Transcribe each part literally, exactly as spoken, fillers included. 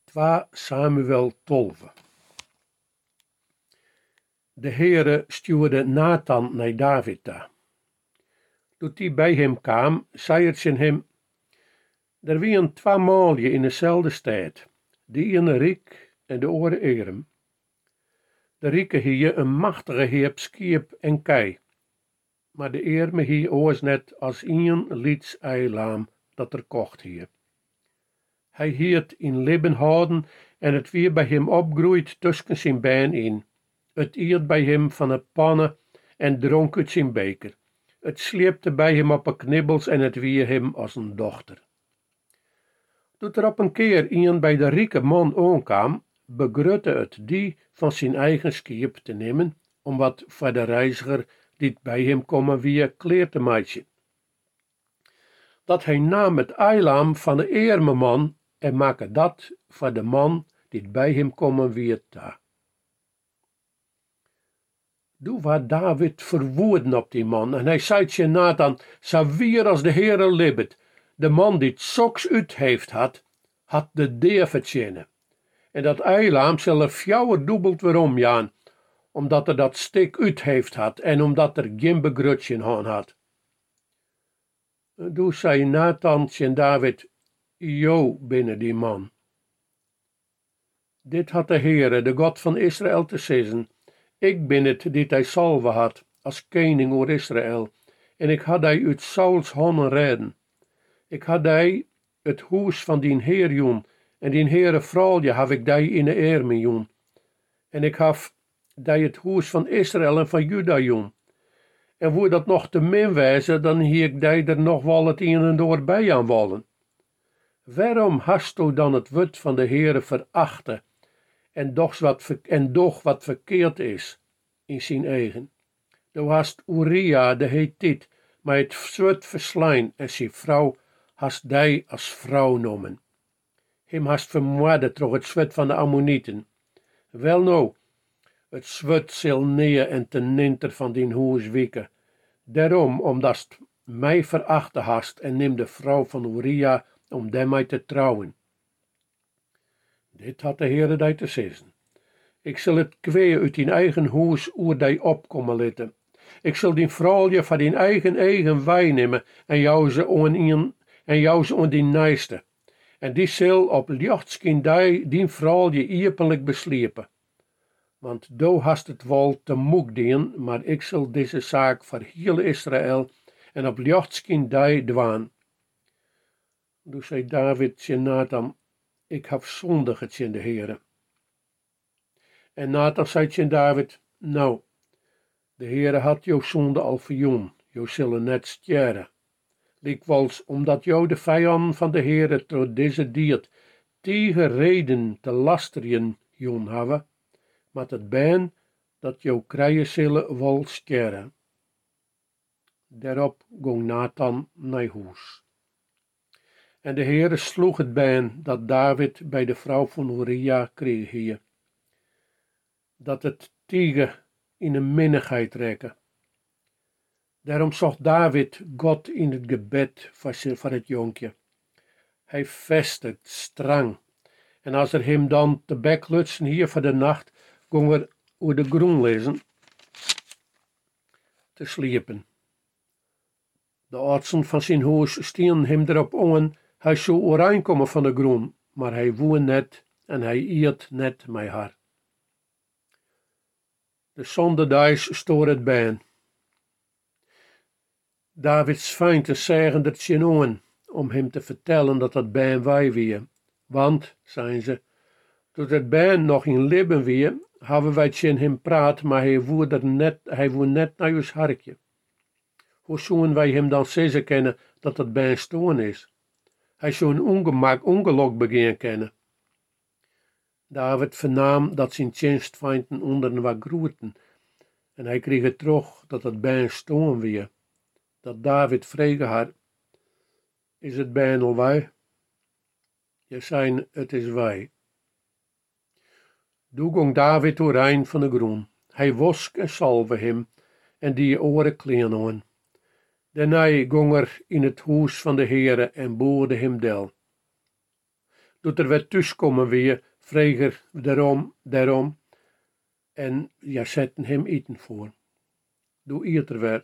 twee Samuel tolve. De Heere stuurde Nathan naar David daar. Toen die bij hem kwam, zei het ze hem: er waren twee maalje in dezelfde stad, de ene riek en de andere arm. De rieke hier een machtige heer skiep en kei, maar de arme hier oors net als een lieds eilaam dat er kocht hier. Hij hield in libben houden en het weer bij hem opgroeid tussen zijn been in. Het iert bij hem van het pannen en dronk uit zijn beker. Het sleepte bij hem op een knibbels en het weer hem als een dochter. Toen er op een keer iemand bij de rieke man aankwam, begrutte het die van zijn eigen skip te nemen, om wat voor de reiziger die bij hem komen weer kleer te maken. Dat hij nam het eilaam van de arme man en maakte dat voor de man die bij hem komen weer daar. Toen was David verwoeden op die man en hij zei je Nathan, zo weer als de Heere libbet, de man die het soks uit heeft had, had de deer vertjenen. En dat eilaam zal er fjouwer dubbeld weer omjaan, omdat er dat stik uit heeft had en omdat er geen begrutje aan had. Toen zei Nathan en David, jo binnen die man. Dit had de Heere, de God van Israël, te zeggen. Ik ben het die hij salve had, als koning oor Israël, en ik had hij uit Sauls handen redden. Ik had hij het huis van dien Heer joen, en dien Heere vrouwje heb ik die in de armen joen. En ik heb die het huis van Israël en van Juda joen. En voor dat nog te min wijzen, dan hier ik die er nog wel het een en door bij aan wollen. Waarom hast u dan het woord van de Heere verachten, en doch wat, en doch wat verkeerd is in zijn eigen? Du hast Uria de Hethiet, maar het zwart verslaan en zijn vrouw hast die als vrouw nomen. Hem hast vermoorden door het zwart van de Ammonieten. Wel nou, het zwart zal neer en ten ninter van dien huis wieken. Daarom, omdat mij verachten hast en neem de vrouw van Uria om daarmee te trouwen. Dit had de Heere die te zeggen. Ik zal het kwee uit dien eigen huis oer die opkomen laten. Ik zal die vrouwje van dien eigen eigen wijn nemen en jou ze on in en jou ze on die naaste. En die zal op lichtskin die dien vrouwje ieperlijk beslepen. Want do hast het wel te moek dien, maar ik zal deze zaak voor heel Israël en op lichtskin die dwaan. Toen zei David en Nathan, ik heb zondigd in de Heere. En Nathan zei tegen David, nou, de Heere had jouw zonde al verjoen, jou zullen net sterren. Likwijls omdat jou de vijanden van de Heere door deze diert tegen reden te lasterien joen hebben, maar het ben dat jou krijgen zullen wel sterren. Daarop ging Nathan naar huis. En de Heere sloeg het ben dat David bij de vrouw van Uria kreeg hier. Dat het tegen in een minnigheid rekken. Daarom zocht David God in het gebed voor het jonkje. Hij vestigt strang. En als er hem dan te bek lutsen hier voor de nacht, ging er over de groen lezen te sliepen. De artsen van zijn huis stien hem erop aan, hij zou oranje komen van de groen, maar hij woe net en hij eet net met haar. De zondags stoor het been. Davids fijnten zeggen het zijn aan, om hem te vertellen dat het been wij weer. Want, zeiden ze, toen het been nog in libben weer, hebben wij tegen hem praat, maar hij woe er net, hij woe net naar ons hartje. Hoe zullen wij hem dan zeggen kennen dat het been stoon is? Hij zou een ongemak, ongeluk begaan kennen. David vernaam dat zijn tjenstfeinden onder wat groeten, en hij kreeg het terug dat het been stoon weer. Dat David vregen had, is het been al wij? Je zei, het is wij. Toen ging David doorheen van de groen. Hij wosk en salve hem, en die oren kleen aan. Daarna ging er in het huis van de Heere en boorde hem del. doet er weer thuiskomen weer, vreeg er daarom, daarom. En ja, zetten hem eten voor. Doe eet er weer.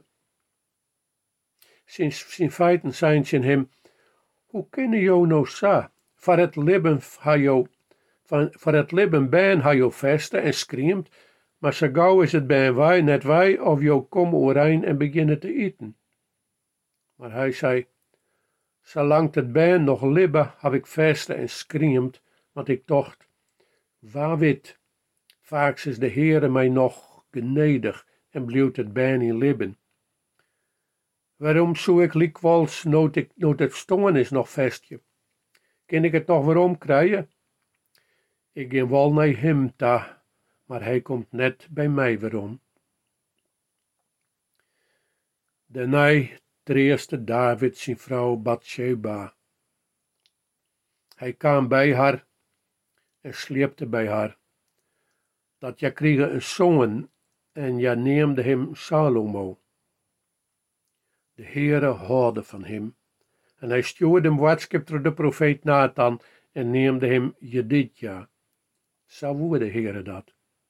Sinds zijn feiten zijn ze hem, hoe kunnen jou nou zo? Voor het leven ha jou, voor het leven ben ha jou vesten en screamt, maar zo gauw is het ben wij, net wij, of jou komen overeen en beginnen te eten. Maar hij zei, zolang het ben nog libben, heb ik vesten en screamt, want ik dacht, waar wit, vaak is de Heere mij nog genedig en blijft het ben in libben. Waarom zou ik likwijls nood ik nood het stongen is nog vestje? Kan ik het nog waarom krijgen? Ik ging wel naar hem ta, maar hij komt net bij mij waarom. Daarna treeste David zijn vrouw Bathsheba. Hij kwam bij haar en sleepte bij haar. Dat ja kreeg een zoon en ja neemde hem Salomo. De Heere hoorde van hem. En hij stuurde hem boodschap door de profeet Nathan en neemde hem Jedidja. Zo woorde de Heere dat.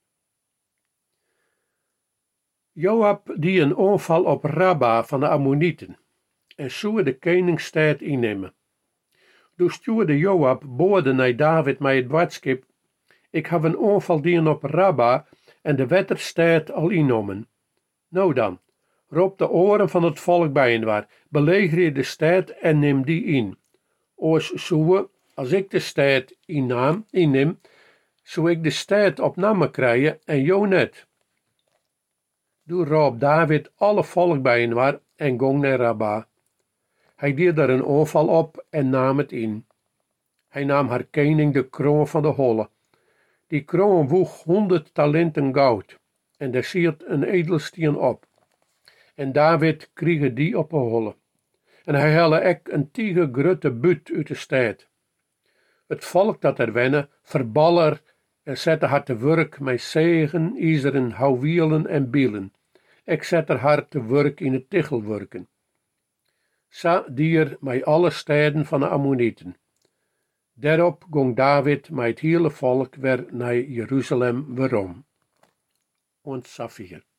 Joab die een aanval op Rabba van de Ammonieten en zou de koningstijd innemen. Toen stuurde Joab boden naar David met het boodschap: ik heb een aanval die op Rabba en de wetterstijd al innomen. Nou dan, roep de oren van het volk bijeenwaar, beleger je de stad en neem die in. Oors zoe, als ik de stad innaam, inneem, zou ik de stad op namen krijgen en jou net. Toen roep David alle volk bijeenwaar en ging naar Rabba. Hij deed er een aanval op en nam het in. Hij nam haar koning de kroon van de holle. Die kroon woeg honderd talenten goud en daar siert een edelsteen op. En David kreeg die op een holle. En hij helle ek een tige grote buut uit de stad. Het volk dat er wennen, verballer en zette haar te werk met zegen, ijzeren, houwielen en bielen. Ik zette haar te werk in het tichelwerken. Zo dier met alle steden van de Ammonieten. Daarop ging David met het hele volk weer naar Jeruzalem weerom. En Safir.